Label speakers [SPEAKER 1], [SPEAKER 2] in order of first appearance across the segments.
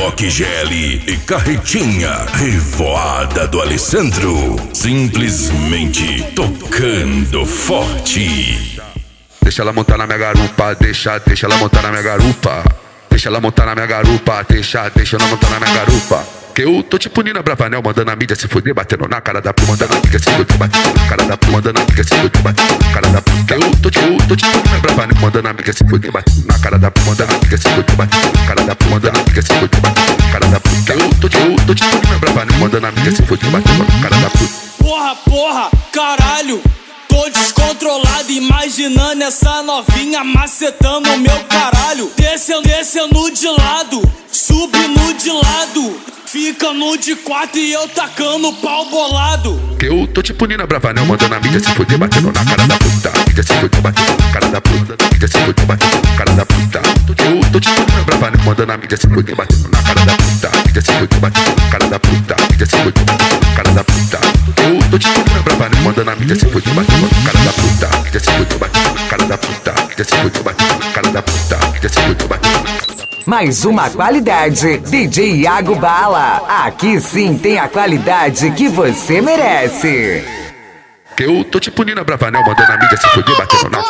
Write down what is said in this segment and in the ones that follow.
[SPEAKER 1] Reboque GL e Carretinha Revoada do Alessandro. Simplesmente tocando forte.
[SPEAKER 2] Deixa ela montar na minha garupa, deixa ela montar na minha garupa. Deixa ela montar na minha garupa, deixa ela montar na minha garupa. Que eu tô tipo Nina Bravanel, mandando a mídia se fuder, batendo na cara da prima, mandando a amiga se fuder, batendo na cara da prima, mandando a amiga se fuder, batendo na cara da prima. Que eu tô tipo Nina Bravanel, mandando a amiga se fuder, batendo na cara da prima, mandando a amiga se fuder, batendo na cara da prima, mandando a amiga se fuder, batendo na cara da prima. Que eu tô tipo Nina Bravanel, mandando a amiga se fuder, batendo na cara da prima.
[SPEAKER 3] Porra, caralho. Tô descontrolado, imaginando essa novinha macetando o meu caralho. Descendo de lado, subindo de lado, ficando de quatro e eu tacando pau bolado.
[SPEAKER 2] Que eu tô tipo Nina Bravanel, mandando a mídia se fuder, batendo na cara da puta. Mídia se fuder, batendo na cara da puta. Mídia se fuder, batendo na cara da puta. Eu tô tipo Nina Bravanel, mandando a mídia se fuder, batendo na cara da puta. Mídia se fuder, batendo na cara da puta. Mídia se fuder, batendo na cara da puta. Eu tô tipo Nina Bravanel, mandando a mídia se fuder, batendo na cara da puta. Mídia se fuder, batendo na cara da puta. Mídia se fuder, batendo na cara da puta. Mídia se fuder, batendo na cara da puta.
[SPEAKER 4] Mais uma qualidade, DJ Iago Bala. Aqui sim tem a qualidade que você merece.
[SPEAKER 2] Que eu tô tipo Nina Bravanel, mandando a mídia se fuder, batendo na...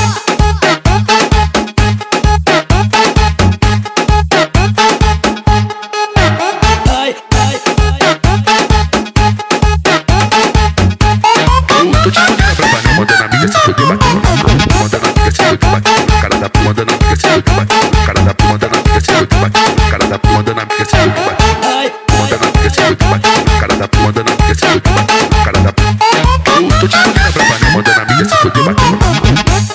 [SPEAKER 2] Eu tô tipo Nina Bravanel, mandando a mídia se fuder, batendo na... Mandando a mídia se fuder, batendo na cara da... Mandando a mídia se fuder, batendo na cara da... Mandando a mídia se fuder, batendo na cara da... Mandando a mídia se fuder, batendo na... Mandando a mídia se fuder, batendo na cara da... Mandando a mídia se fuder, batendo na cara da... Eu tô tipo Nina Bravanel, mandando a mídia se fuder, batendo na...